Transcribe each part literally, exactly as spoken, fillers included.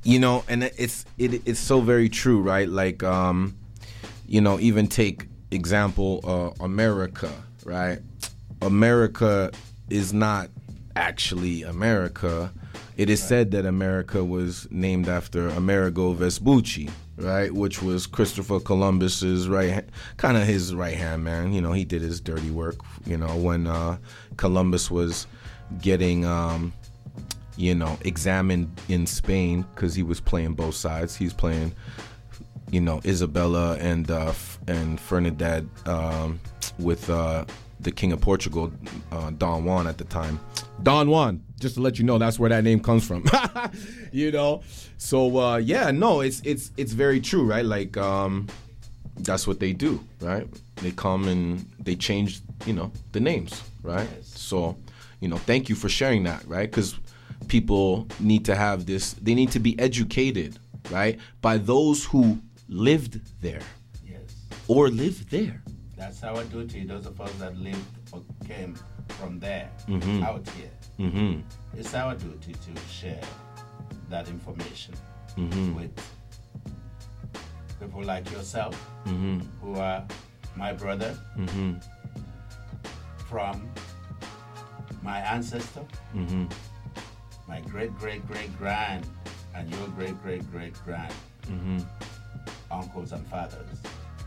You know, and it's it it's so very true, right? Like, um, you know, even take example, uh, America, right? America is not actually America. It is right. said that America was named after Amerigo Vespucci, right? Which was Christopher Columbus's right, kind of his right hand man. You know, he did his dirty work. You know, when uh, Columbus was getting. Um, you know, examined in Spain because he was playing both sides. He's playing, you know, Isabella and uh, and Ferdinand um, with uh, the King of Portugal, uh, Don Juan at the time. Don Juan, just to let you know, that's where that name comes from. You know, so uh, yeah, no, it's it's it's very true, right? Like um, that's what they do, right? They come and they change, you know, the names, right? Yes. So, you know, thank you for sharing that, right? Because people need to have this, they need to be educated, right, by those who lived there. Yes. Or live there. That's our duty, those of us that lived or came from there, mm-hmm. out here. Mm-hmm. It's our duty to share that information mm-hmm. with people like yourself, mm-hmm. who are my brother, mm-hmm. from my ancestor, mm-hmm. my great-great-great-grand, and your great-great-great-grand mm-hmm. uncles and fathers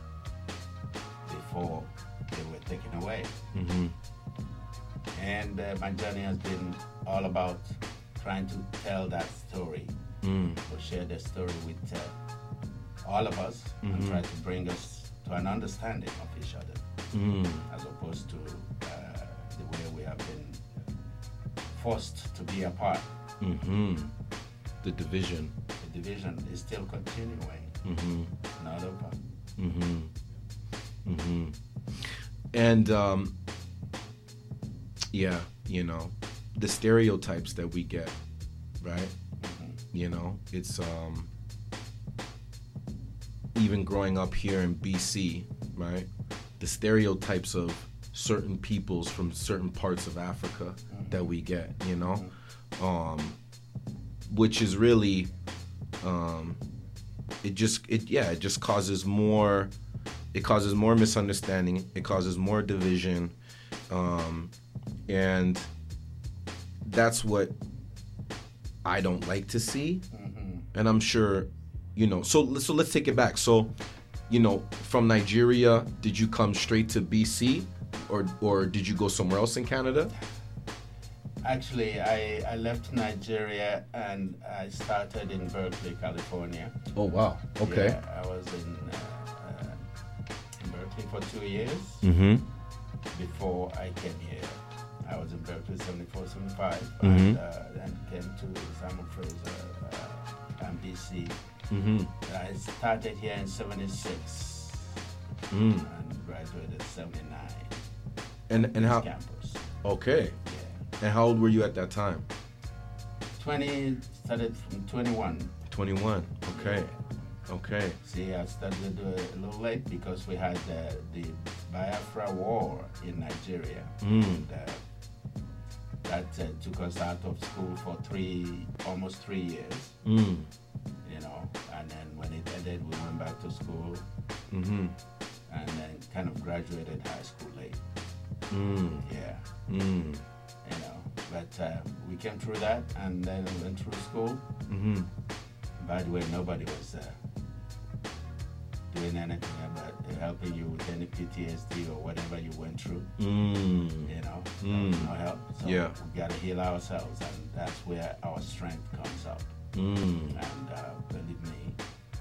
before they were taken away. Mm-hmm. And uh, my journey has been all about trying to tell that story, mm. or share the story with uh, all of us, mm-hmm. and try to bring us to an understanding of each other, mm. as opposed to uh, the way we have been forced to be apart. Mm-hmm. The division. The division is still continuing. Mm-hmm. Not over. Mm-hmm. Mm-hmm. And um, yeah, you know, the stereotypes that we get, right? Mm-hmm. You know, it's um, even growing up here in B C, right? The stereotypes of certain peoples from certain parts of Africa mm-hmm. that we get, you know, mm-hmm. um, which is really, um, it just, it yeah, it just causes more, it causes more misunderstanding, it causes more division, um, and that's what I don't like to see, mm-hmm. and I'm sure, you know, so so let's take it back. So, you know, from Nigeria, did you come straight to B C? Or or did you go somewhere else in Canada? Actually, I, I left Nigeria and I started in Berkeley, California. Oh, wow. Okay. Yeah, I was in, uh, uh, in Berkeley for two years mm-hmm. before I came here. I was in Berkeley seventy-four, seventy-five, mm-hmm. and uh, then came to Simon Fraser uh, and B C. Mm-hmm. I started here in seventy-six mm. and graduated in seventy-nine. And and how? Campus. Okay. Yeah. And how old were you at that time? twenty, started from twenty-one. twenty-one. Okay. Yeah. Okay. See, I started a little late because we had uh, the Biafra War in Nigeria. Mm. And, uh, that uh, took us out of school for three, almost three years. Mm. You know, and then when it ended, we went back to school. Mm-hmm. And then kind of graduated high school late. Mm. Yeah. Mm. You know, but uh, we came through that and then we went through school. Mm-hmm. By the way, nobody was uh, doing anything about helping you with any P T S D or whatever you went through. Mm. You know, Mm. no help. So Yeah. we got to heal ourselves, and that's where our strength comes up. Mm. And uh, believe me,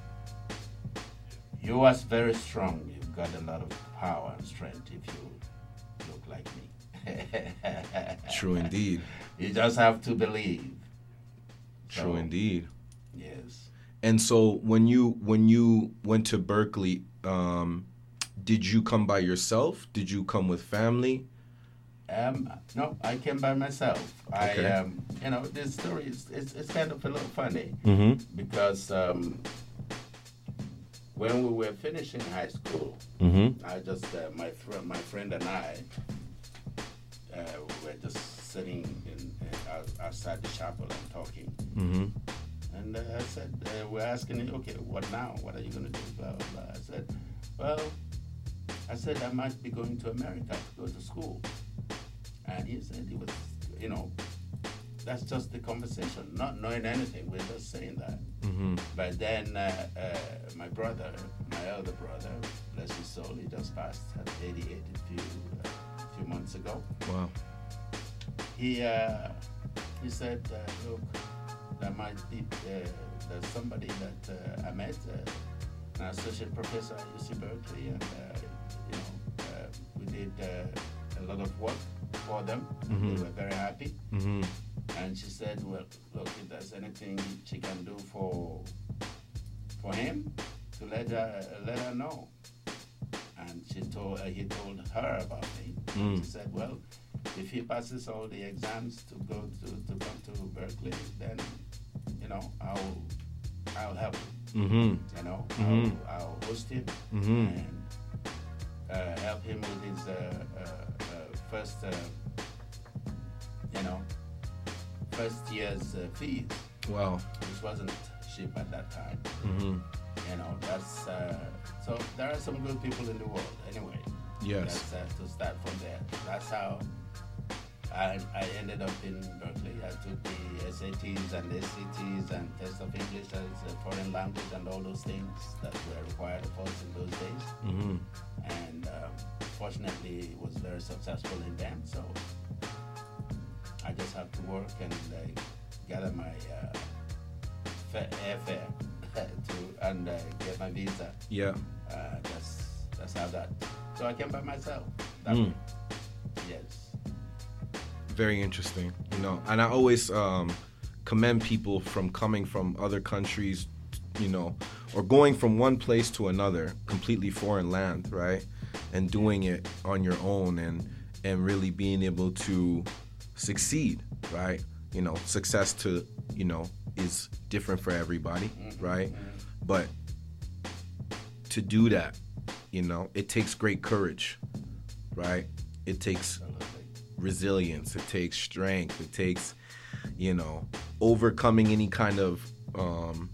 you are very strong. You've got a lot of power and strength if you look like me. True indeed. You just have to believe. True So, indeed. Yes. And so when you when you went to Berkeley, um, did you come by yourself? Did you come with family? Um, no, I came by myself. Okay. I, um, you know, this story is it's, it's kind of a little funny Mm-hmm. because um, when we were finishing high school, Mm-hmm. I just uh, my friend my friend and I uh, we were just sitting in, uh, outside the chapel and talking. Mm-hmm. And uh, I said, uh, we're asking him, okay, what now? What are you going to do? Blah, blah, blah. I said, well, I said I might be going to America to go to school. And he said he was, you know, that's just the conversation, not knowing anything. We're just saying that. Mm-hmm. But then uh, uh, my brother, my elder brother, bless his soul, he just passed at eighty-eight a few, uh, a few months ago. Wow. He uh, he said, uh, look, there might be uh, there's somebody that uh, I met, uh, an associate professor at U C Berkeley, and uh, you know uh, we did uh, a lot of work for them. Mm-hmm. They were very happy. Mm-hmm. And she said, well, look, if there's anything she can do for for him, to let her let her know. And she told uh, he told her about me. Mm. She said, well, if he passes all the exams to go to, to come to Berkeley, then you know I'll I'll help him. Mm-hmm. You know, Mm-hmm. I'll, I'll host him Mm-hmm. and uh, help him with his uh, uh, uh, first, uh, you know, first year's uh, fees, Wow. which wasn't cheap at that time. Mm-hmm. You know, that's uh, so there are some good people in the world. Anyway, Yes. that's, uh, to start from there. That's how I, I ended up in Berkeley. I took the S A Ts and S C Ts and test of English as a foreign language and all those things that were required of us in those days. Mm-hmm. And um, fortunately, it was very successful in them. So I just have to work and uh, gather my uh, fa- airfare to and uh, get my visa. Yeah. Uh, that's that's how that. So I came by myself. That Mm. way. Yes. Very interesting. You know, and I always um, commend people from coming from other countries, you know, or going from one place to another, completely foreign land, right? And doing it on your own and and really being able to succeed, right? You know, success to, you know, is different for everybody, Mm-hmm. right? Mm-hmm. But to do that, you know, it takes great courage, right? It takes Absolutely. resilience, it takes strength, it takes, you know, overcoming any kind of um,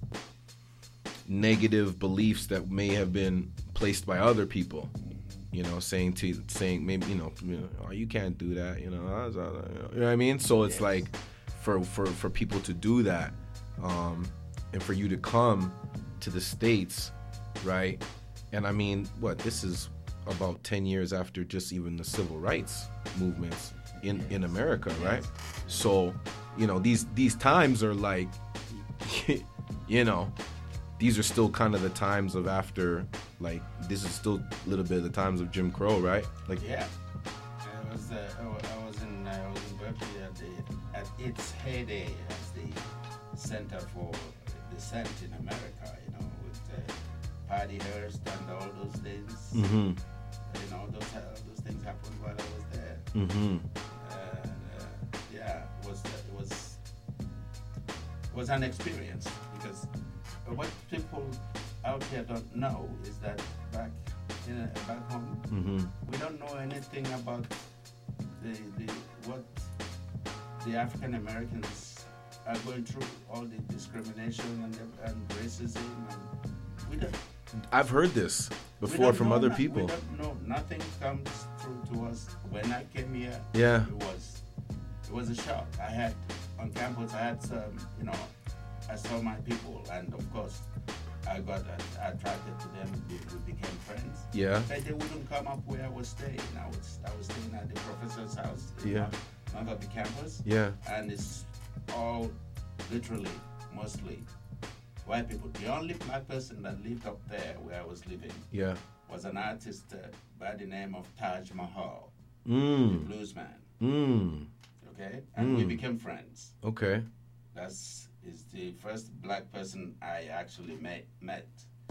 negative beliefs that may have been placed by other people, you know, saying to saying maybe, you know, you know, oh, you can't do that, you know, you know what I mean? So it's Yes. like for, for, for people to do that, um, and for you to come to the States, right? And I mean, what, this is about ten years after just even the civil rights movements in, in America, right? So, you know, these these times are like, you know, these are still kind of the times of after, like, this is still a little bit of the times of Jim Crow, right? Like, Yeah. I was uh, I wa- I was in I was in Berkeley at the at its heyday as the center for dissent in America. You know, with uh, Patty Hearst and all those things. mm-hmm, You know, those uh, those things happened while I was there. mm-hmm, And uh, yeah, it was it was it was an experience because what people out here don't know is that back in uh, back home mm-hmm, we don't know anything about the the what the African Americans are going through, all the discrimination and and racism, and we don't. I've heard this we before don't from know other no- people. We don't know. Nothing comes through to us. When I came here, Yeah. it was it was a shock. I had on campus. I had some, you know, I saw my people, and of course, I got uh, attracted to them. We, we became friends. Yeah. But they wouldn't come up where I was staying. I was I was staying at the professor's house. in Yeah. Mount Auburn campus. Yeah. And it's all literally mostly white people. The only black person that lived up there where I was living Yeah. was an artist uh, by the name of Taj Mahal, Mm. blues man. Mm. Okay, and we Mm. became friends. Okay. That's is the first black person I actually met. Met,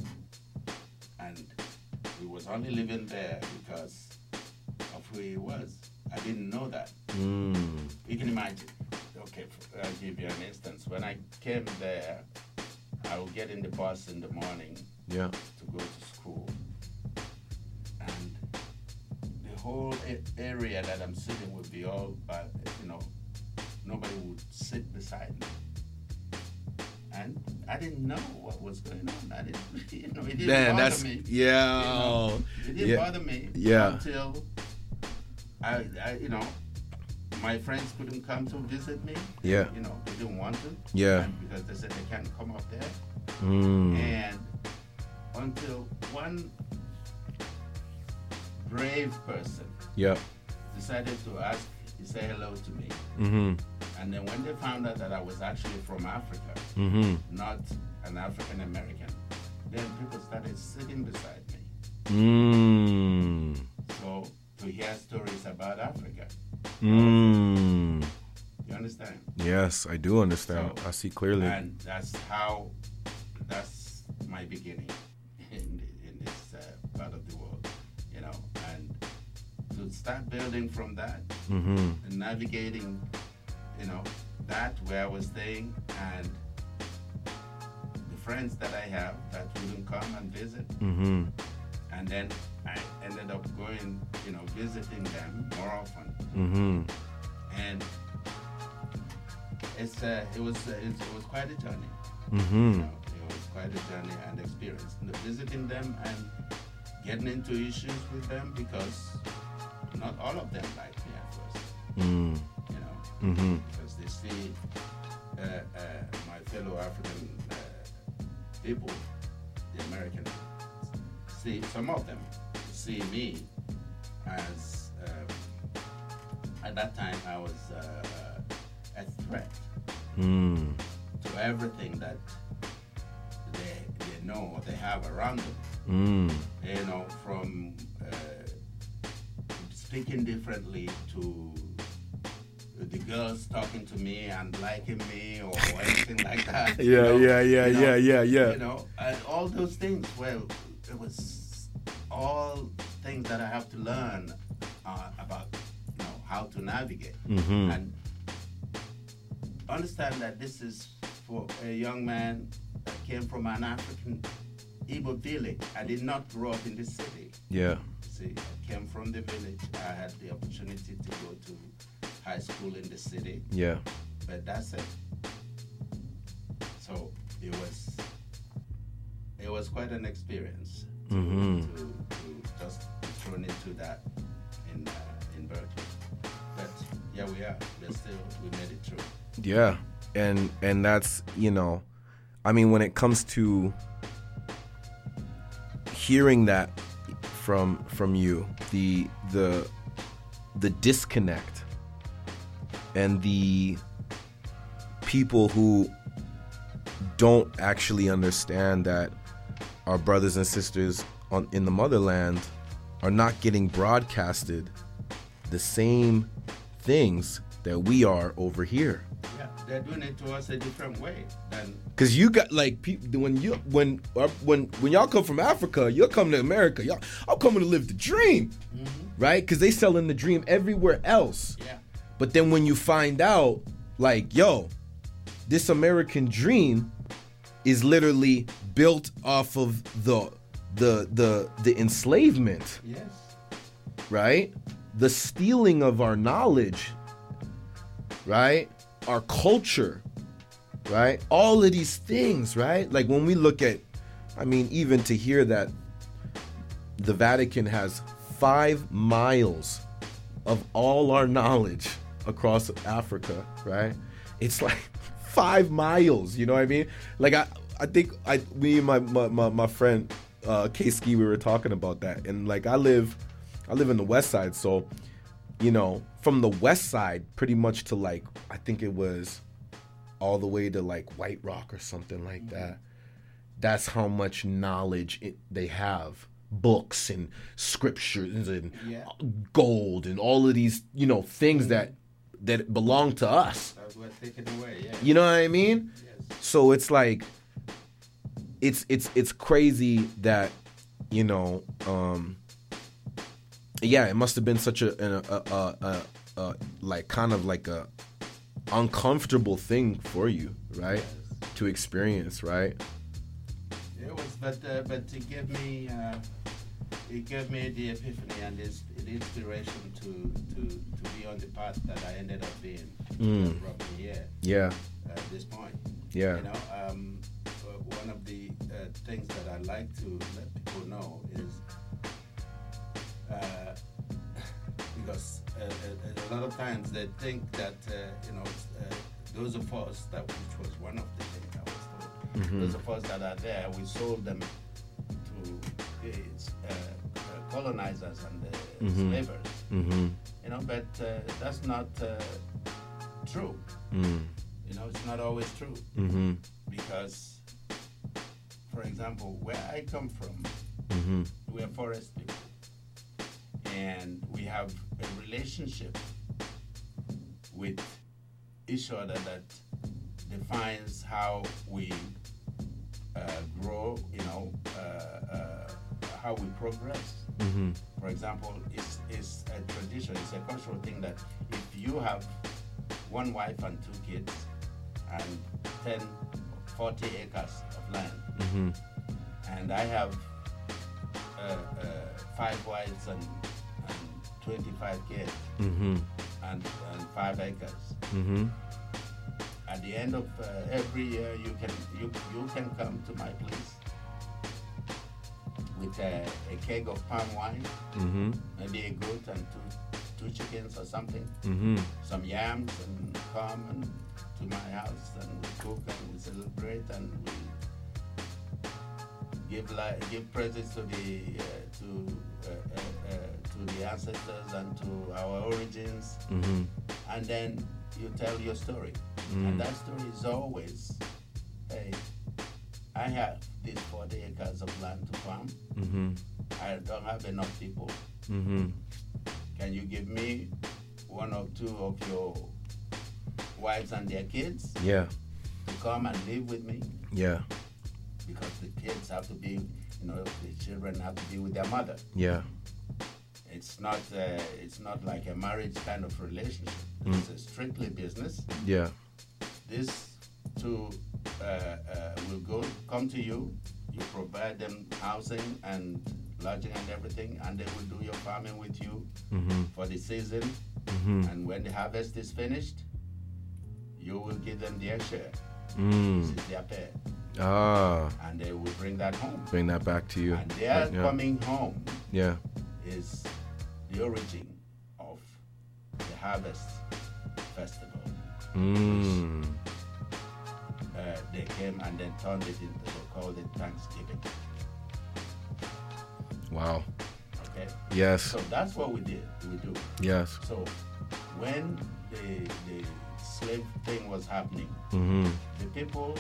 and he was only living there because of who he was. I didn't know that. Mm. You can imagine. Okay, f- I'll give you an instance. When I came there, I would get in the bus in the morning Yeah. to go to school, and the whole a- area that I'm sitting would be all, uh, you know, nobody would sit beside me. And I didn't know what was going on. I didn't, you know, it didn't Man, bother that's me. yeah. You know, it didn't yeah. bother me Yeah. until I, I, you know, my friends couldn't come to visit me. Yeah. You know, they didn't want to. Yeah. And because they said they can't come up there. Mm. And until one brave person Yeah. decided to ask, to say hello to me. Mm-hmm. And then when they found out that I was actually from Africa, Mm-hmm. not an African American, then people started sitting beside me. Mm. So to hear stories about Africa. Mm. You understand? Yes, I do understand. So, I see clearly. And that's how, that's my beginning in, in this uh, part of the world, you know. And to start building from that, Mm-hmm. and navigating, you know, that where I was staying, and the friends that I have that wouldn't come and visit. Mm-hmm. And then I ended up going, you know, visiting them more often. Mm-hmm. And it's uh, it was uh, it's, it was quite a journey. Mm-hmm. You know, it was quite a journey and experience. You know, visiting them and getting into issues with them, because not all of them like me at first. Mm. You know, Mm-hmm. because they see uh, uh, my fellow African uh, people, the American, see some of them see me as um, at that time I was uh, a threat Mm. to everything that they they know or they have around them. Mm. You know, from uh, speaking differently to the girls talking to me and liking me or anything like that. you Yeah, know, yeah, yeah, you know, yeah, yeah, yeah. You know, and all those things. Well, it was all things that I have to learn uh, about, you know, how to navigate Mm-hmm. and understand that this is for a young man that came from an African Igbo village. I did not grow up in the city. Yeah. See, I came from the village. I had the opportunity to go to high school in the city, Yeah. but that's it. So it was it was quite an experience to, Mhm. to, to just be thrown into that in uh, in Berkeley. But yeah, we are. We're still we made it through. Yeah. And and that's, you know, I mean, when it comes to hearing that from from you, the the the disconnect and the people who don't actually understand that our brothers and sisters on in the motherland are not getting broadcasted the same things that we are over here. Yeah, they're doing it to us a different way than. Cause you got like people when you when uh, when when y'all come from Africa, you're coming to America. Y'all, I'm coming to live the dream, Mhm. right? Cause they selling the dream everywhere else. Yeah. But then when you find out, like, yo, this American dream is literally built off of the the the the enslavement, Yes. right? The stealing of our knowledge, right? Our culture, right? All of these things, right? Like when we look at, I mean, even to hear that the Vatican has five miles of all our knowledge across Africa, right? It's like five miles, you know what I mean? Like I, I think I, me and my my my, my friend uh, K-Ski, we were talking about that, and like I live, I live in the West Side, so you know, from the West Side, pretty much to like I think it was all the way to like White Rock or something like Mm-hmm. that. That's how much knowledge it, they have. Books and scriptures and Yeah. gold and all of these, you know, things that that belong to us. That was taken away. Yeah. You know what I mean? Yes. So it's like it's it's it's crazy that, you know, um yeah, it must have been such a a, a, a, a, a like kind of like a uncomfortable thing for you, right? Yes. To experience, right? It was, but uh, but it gave me uh, it gave me the epiphany and this the inspiration to, to, to be on the path that I ended up being. Mm. That brought me here Yeah. at this point. Yeah. You know, um, uh, one of the uh, things that I like to let people know is uh, because uh, a, a lot of times they think that uh, you know uh, those of us that which was one of the things I was told. Mhm. Those of us that are there, we sold them to the uh, uh, colonizers and the Mhm. slavers. Mm-hmm. You know, but uh, that's not uh, true. Mm. You know, it's not always true Mm-hmm. because, for example, where I come from, Mm-hmm. we're forest people, and we have a relationship with each other that defines how we uh, grow, you know, uh, uh, how we progress. Mm-hmm. For example, it's, it's a tradition, it's a cultural thing that if you have one wife and two kids and ten, forty acres of land, Mm-hmm. and I have uh, uh, five wives and, and twenty-five kids Mm-hmm. and, and five acres. Mm-hmm. At the end of uh, every year, you can you you can come to my place with a, a keg of palm wine, Mm-hmm. maybe a goat and two two chickens or something, Mm-hmm. some yams, and come and to my house and we cook and we celebrate and we give li- give presents to the uh, to uh, uh, uh, to the ancestors and to our origins, Mm-hmm. and then you tell your story. Mm. And that story is always, hey, I have these forty acres of land to farm. Mm-hmm. I don't have enough people. Mm-hmm. Can you give me one or two of your wives and their kids Yeah. to come and live with me? Yeah. Because the kids have to be, you know, the children have to be with their mother. Yeah. It's not, uh, it's not like a marriage kind of relationship. Mm. It's a strictly business. Yeah. This two uh, uh, will go come to you. You provide them housing and lodging and everything, and they will do your farming with you Mm-hmm. for the season. Mm-hmm. And when the harvest is finished, you will give them their share. This Mm. is their pay, Ah. and they will bring that home. Bring that back to you. And their yeah. coming home Yeah. is the origin of the harvest festival. Mm. Uh, they came and then turned it into, they called it Thanksgiving. Wow. Okay? Yes. So that's what we did, we do. Yes. So when the, the slave thing was happening, Mm-hmm. the people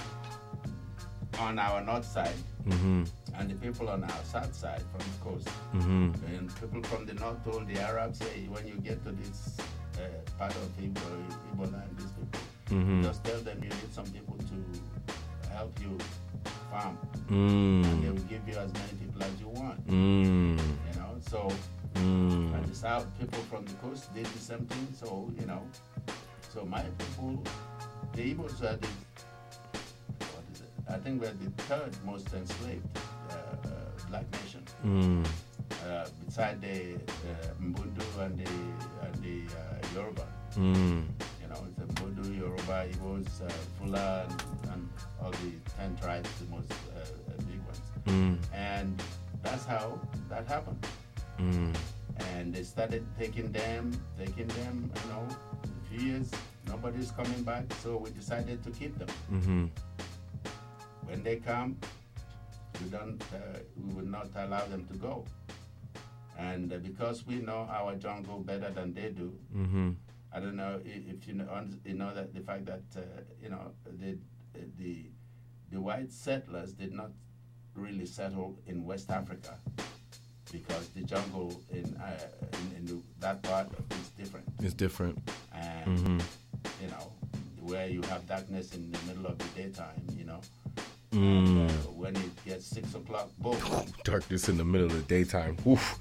on our north side Mm-hmm. and the people on our south side from the coast, Mm-hmm. and people from the north told the Arabs, hey, when you get to this uh, part of Igbo, Igbo land, these people, Mm-hmm. just tell them you need some people to help you farm, and they Mm. will give you as many people as you want. Mm. You know, so Mm. and the south people from the coast did the same thing. So you know, so my people, the Igbos are the what is it? I think we're the third most enslaved uh, uh, black nation, Mm. uh, beside the uh, Mbundu and the and the uh, Yoruba. Mm. You know, it's Mbundu, Yoruba, Igbos, uh, Fula, and, and all the ten tribes, the most uh, uh, big ones. Mm. And that's how that happened. Mm. And they started taking them, taking them, you know, a few years, nobody's coming back, so we decided to keep them. Mm-hmm. When they come, we don't, uh, we will not allow them to go. And uh, because we know our jungle better than they do, Mm-hmm. I don't know i- if you know, un- you know that the fact that, uh, you know, the, the, the white settlers did not really settle in West Africa, because the jungle in, uh, in, in the, that part is different. It's different. And, Mm-hmm. you know, where you have darkness in the middle of the daytime, you know. Mm. And, uh, when it gets six o'clock, boom. Darkness in the middle of the daytime. Oof.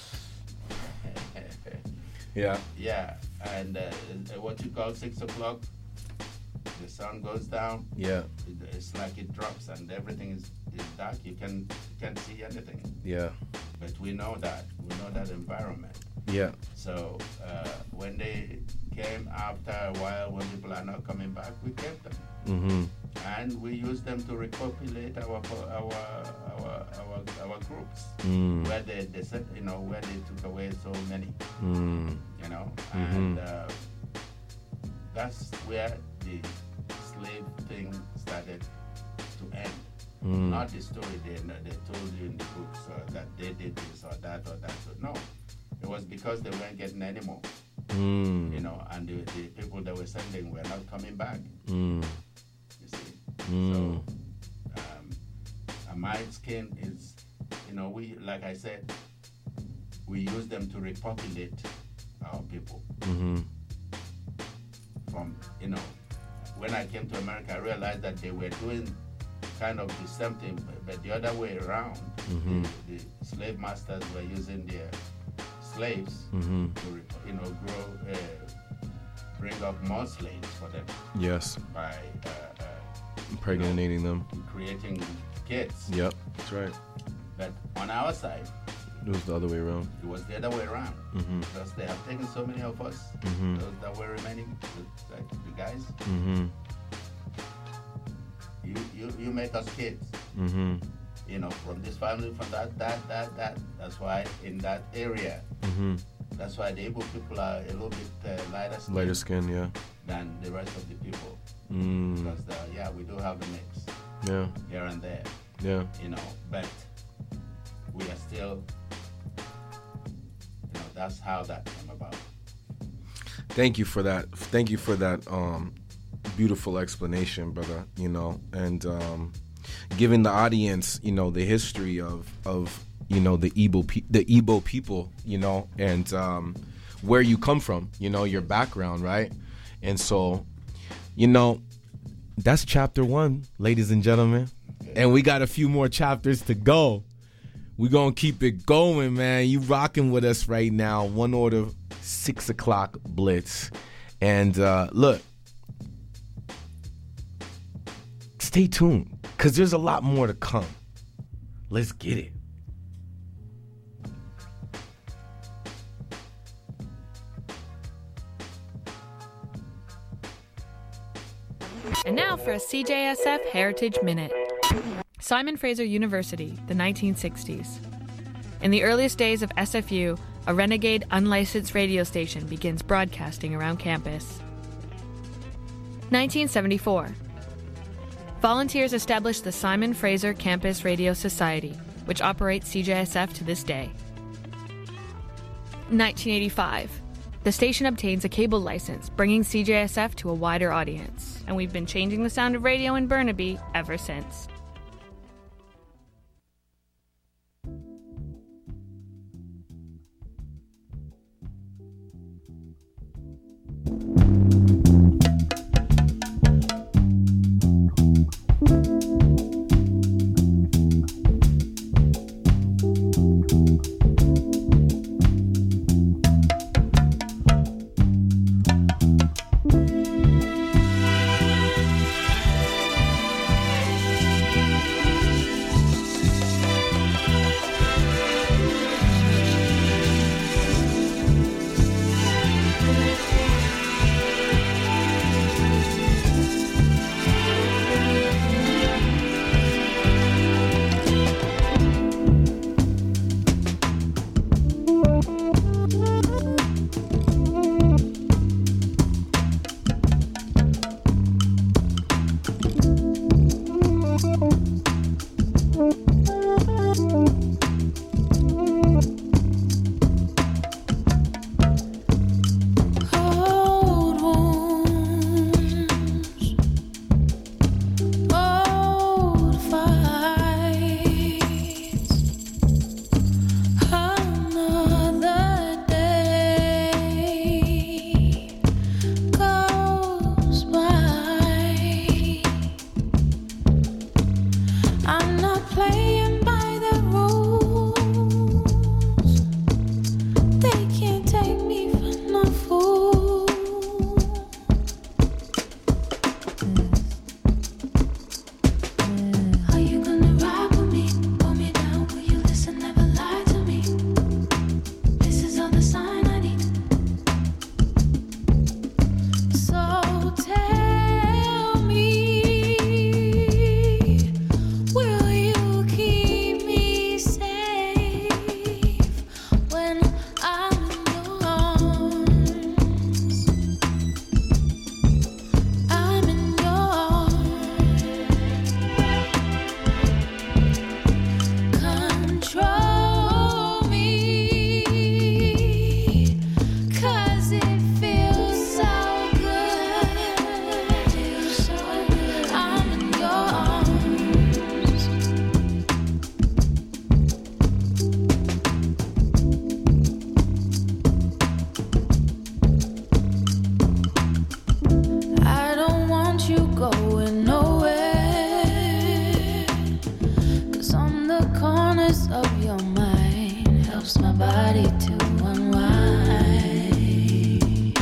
Yeah. Yeah, and uh, uh, what you call six o'clock, the sun goes down. Yeah. It, it's like it drops and everything is, is dark. You can you can't see anything. Yeah. but we know that. We know that environment. Yeah. So uh, when they came after a while, when people are not coming back, we kept them. Mm-hmm. And we used them to repopulate our our our our, our groups Mm. where they, they said, you know, where they took away so many, Mm. you know, Mhm. and uh, that's where the slave thing started to end. Mm. Not the story they they told you in the books uh, that they did this or that or that. So no, it was because they weren't getting any more, Mm. you know, and the, the people that were sending were not coming back. Mm. You see, Mm. so um, a mind skin is, you know, we like I said, we use them to repopulate our people. Mm-hmm. From, you know, when I came to America, I realized that they were doing kind of the same thing, but- but the other way around. Mhm. The, the slave masters were using their slaves Mm-hmm. to, re- you know, grow, uh, bring up more slaves for them Yes. by uh, uh, Impregnating them. creating kids. Yep. That's right. But on our side, It was the other way around. it was the other way around. Mm-hmm. Because they have taken so many of us, Mhm. those that were remaining, the, like the guys, Mm-hmm. you, you, you make us kids. Mm-hmm. You know, from this family, from that, that, that, that. That's why in that area, Mm-hmm. that's why the Igbo people are a little bit uh, lighter skin Lighter skin, yeah. than the rest of the people. Mm. Because, uh, yeah, we do have a mix Yeah. here and there, Yeah. you know, but we are still, you know, that's how that came about. Thank you for that. Thank you for that um, beautiful explanation, brother. You know, and um, giving the audience, you know, the history of of you know the Igbo pe- the Igbo people, you know, and um, where you come from, you know, your background, right? And so, you know, that's chapter one, ladies and gentlemen, and we got a few more chapters to go. We gonna keep it going, man. You rocking with us right now. One Order, six o'clock blitz, and uh, look, stay tuned because there's a lot more to come. Let's get it. And now for a C J S F Heritage Minute. Simon Fraser University, the nineteen sixties. In the earliest days of S F U, a renegade unlicensed radio station begins broadcasting around campus. nineteen seventy-four. Volunteers established the Simon Fraser Campus Radio Society, which operates C J S F to this day. nineteen eighty-five. The station obtains a cable license, bringing C J S F to a wider audience, and we've been changing the sound of radio in Burnaby ever since. Are you gonna ride with me? Pull me down, will you listen? Never lie to me. body to unwind.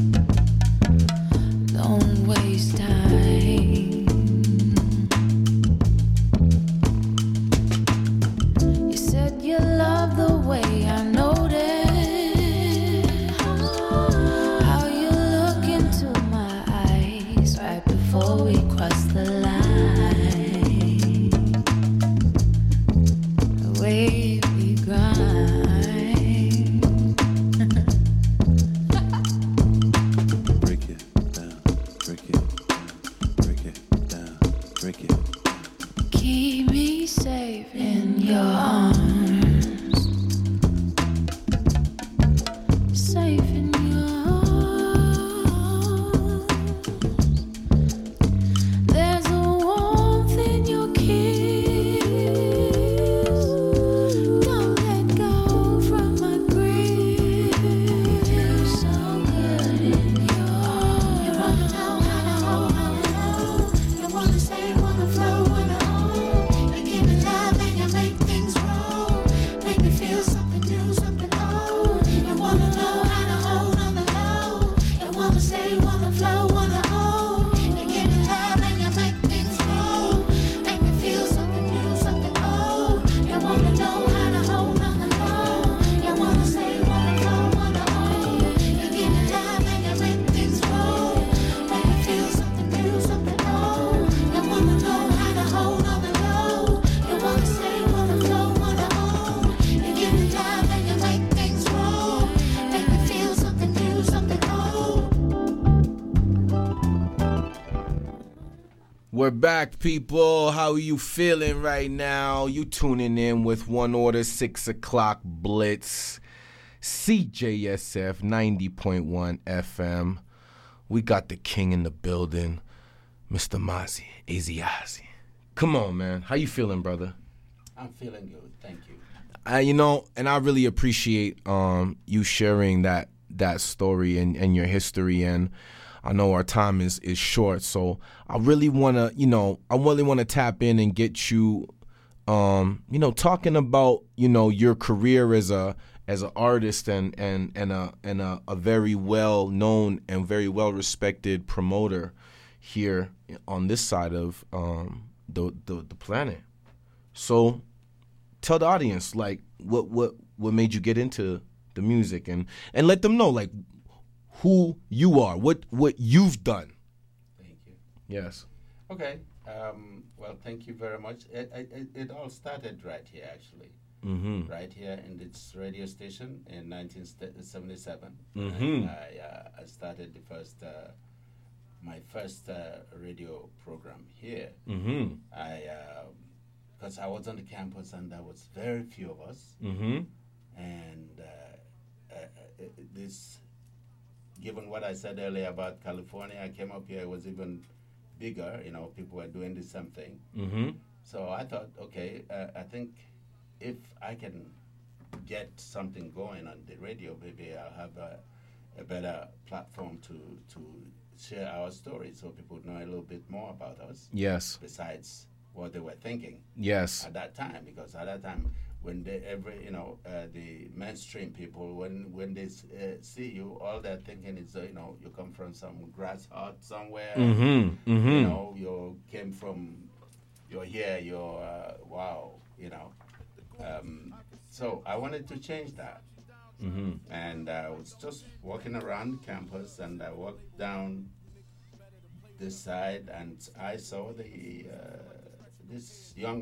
Don't waste time. You said you love the way I noticed how you look into my eyes right before we cross the line. The way we grind. Break it down, break it, break it down, break it. Keep me safe in your arms. Safe in your arms. There's a warmth in your kiss. Don't let go from my grip. Feels so good in your arms. You wanna know how to hold, how to hold. You wanna stay, wanna flow, wanna hold. You give me love and you make things roll. Make me feel something new, something old. You wanna know how to hold on the low. You wanna stay, wanna flow, wanna hold. You give me love and you make things roll. Make me feel something new, something old. You wanna know how to hold on the low. You wanna stay, wanna flow, wanna hold. You give me love and you make things roll. Make me feel something new, something old. You wanna know how to hold on the low. You wanna stay, wanna flow, wanna hold. You give me love and you make things roll. Make me feel something new, something old. We're back, people. How are you feeling right now? You tuning in with One Order six o'clock Blitz, C J S F ninety point one F M. We got the king in the building, Mister Mazi Eziazi. Come on, man. How you feeling, brother? I'm feeling good. Thank you. I, you know, and I really appreciate um, you sharing that that story and, and your history. And I know our time is, is short, so I really want to, you know, I really want to tap in and get you, um, you know, talking about, you know, your career as a as an artist and and and a and a, a very well known and very well respected promoter here on this side of um, the, the the planet. So tell the audience, like, what what what made you get into the music, and and let them know, like, who you are, what what you've done. Thank you. Yes. Okay. Um, well, thank you very much. It, it, it all started right here, actually. Mm-hmm. Right here in this radio station in nineteen seventy-seven. Mm-hmm. I, uh, I started the first, uh, my first uh, radio program here. Mm-hmm. I, because I was on the campus and there was very few of us. Mm-hmm. And uh, uh, uh, this, given what I said earlier about California, I came up here, it was even bigger, you know, people were doing the same thing. Mm-hmm. So I thought, okay, uh, I think if I can get something going on the radio, maybe I'll have a, a better platform to, to share our story so people know a little bit more about us. Yes. Besides what they were thinking. Yes. At that time, because at that time, when they every you know uh, the mainstream people, when when they uh, see you, all they're thinking is uh, you know you come from some grass hut somewhere. Mm-hmm. Mm-hmm. You know you came from, you're here. You're uh, wow. You know. Um, so I wanted to change that. Mm-hmm. And I was just walking around campus, and I walked down this side, and I saw the uh, this young